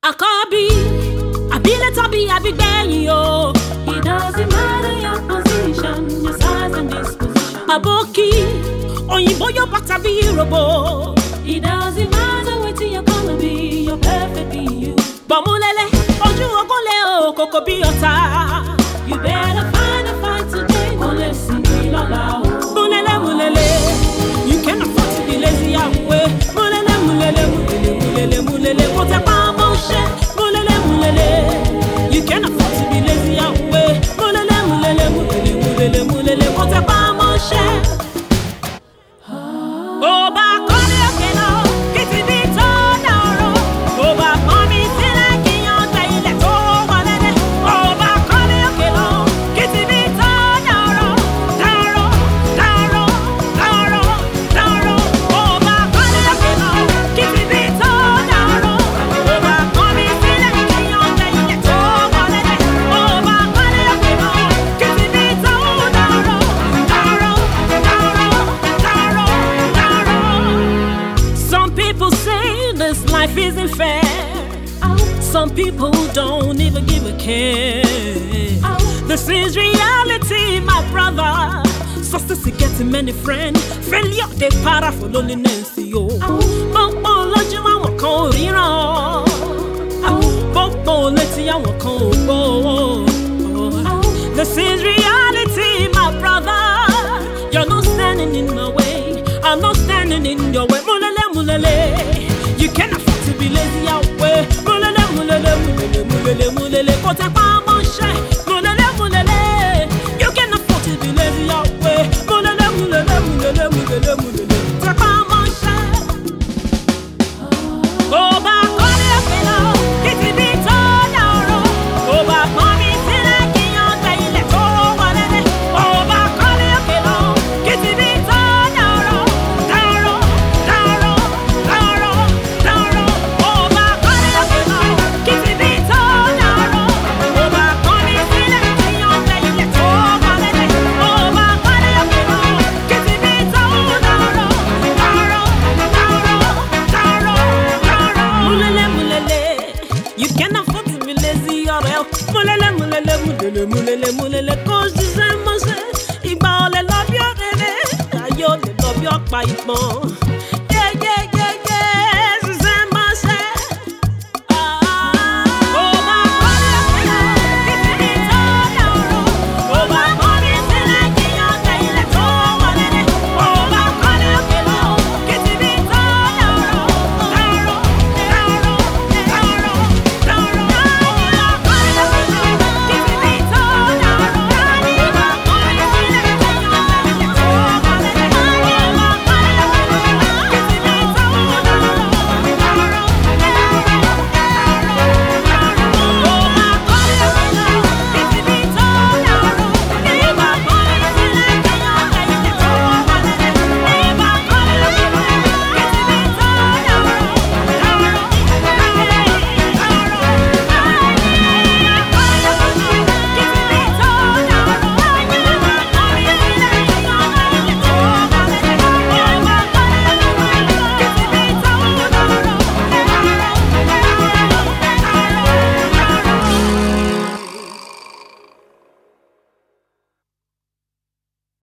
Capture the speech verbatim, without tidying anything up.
Àkọ́bí, àbílẹ̀ tàbí àbígbẹ̀yìn o. It doesn't matter your position, your size and disposition. Àbókí, òyìnbó yóò bá tàbí ìròbó. It doesn't matter what you're gonna be, you're perfect being you. Bọ̀múlẹ́lẹ́, ojú ogún lé o, kòkò bí ọ̀tá. You better find a fight today, kò lè sìn ní lọ́la o. Múlẹ́lẹ́ múlẹ́lẹ́, you can't afford to be lazy àwẹ̀. Múlẹ́lẹ́ múlẹ́lẹ́ múlẹ́lẹ́ múlẹ́lẹ́ múlẹ́lẹ́, kò tẹ pa mọ́ ṣẹ́. Múlẹ́lẹ́ múlẹ́lẹ́, you can't afford to be lazy àwẹ̀. Múlẹ́lẹ́ múlẹ́lẹ́ múlẹ́lẹ́ múlẹ́lẹ́ múlẹ́lẹ́, kò tẹ pa mọ́ ṣẹ́. Ó bá kọ́lé òkè lọ, kí ti bí tó dàrú. Ó bá pọ́n mi sílẹ̀ kí yan tẹ ilẹ̀ tó wọlé dé. Ó bá kọ́lé òkè lọ, kí ti bí tó dàrú. Dàrú, dàrú, dàrú, dàrú. Ó bá kọ́lé òkè lọ, kí ti bí tó dàrú. Ó bá pọ́n mi sílẹ̀ kí yan tẹ ilẹ̀ tó wọlé dé. Ó bá kọ́lé òkè lọ, kí ti bí tó dàrú. Dàrú, dàrú, dàrú, dàrú. Some people say this life isn't fair. Some people don't even give a care. This is reality, my brother. Success is getting many friends. Failure they para for loneliness, yo. Bọ́pọ̀ lójú àwọn kan ò ríran. Bọ́pọ̀ létí àwọn kan ò gbọ́. This is reality, my brother. You're not standing in my way. I'm not standing in your way. Mulele, mulele. You can't afford to be lazy out way. Mulele, mulele, mulele, mulele, mulele. Kò tẹ pa mọ́ ṣẹ́. Mulele, mulele. You can't afford to be lazy out way. Mulele, mulele, mulele, mulele, mulele. Tẹ pa mọ́ ṣẹ́. Ó bá kọ́lé òkè lọ, kí ti bí tó dàrú. Ó bá pọ́n mi sílẹ̀ kí yan tẹ ilẹ̀ tó wọlé dé. Ó bá kọ́lé òkè lọ, kí ti bí tó dàrú. Dàrú, dàrú, dàrú, dàrú. Ó bá kọ́lé òkè lọ, kí ti bí tó dàrú. Ó bá pọ́n mi sílẹ̀ kí yan tẹ ilẹ̀ tó wọlé dé. Ó bá kọ́lé òkè lọ, kí ti bí tó dàrú. Dàrú, dàrú, dàrú, dàrú. Mulele, mulele, you can't afford to be lazy or else. Mulele, mulele, mulele, mulele, mulele, cause this is my say. Ìgbà ọ̀lẹ lọ bí ọ̀rẹ́rẹ́, ayé ọ̀lẹ lọ bí ọ̀pá ìpọ́n.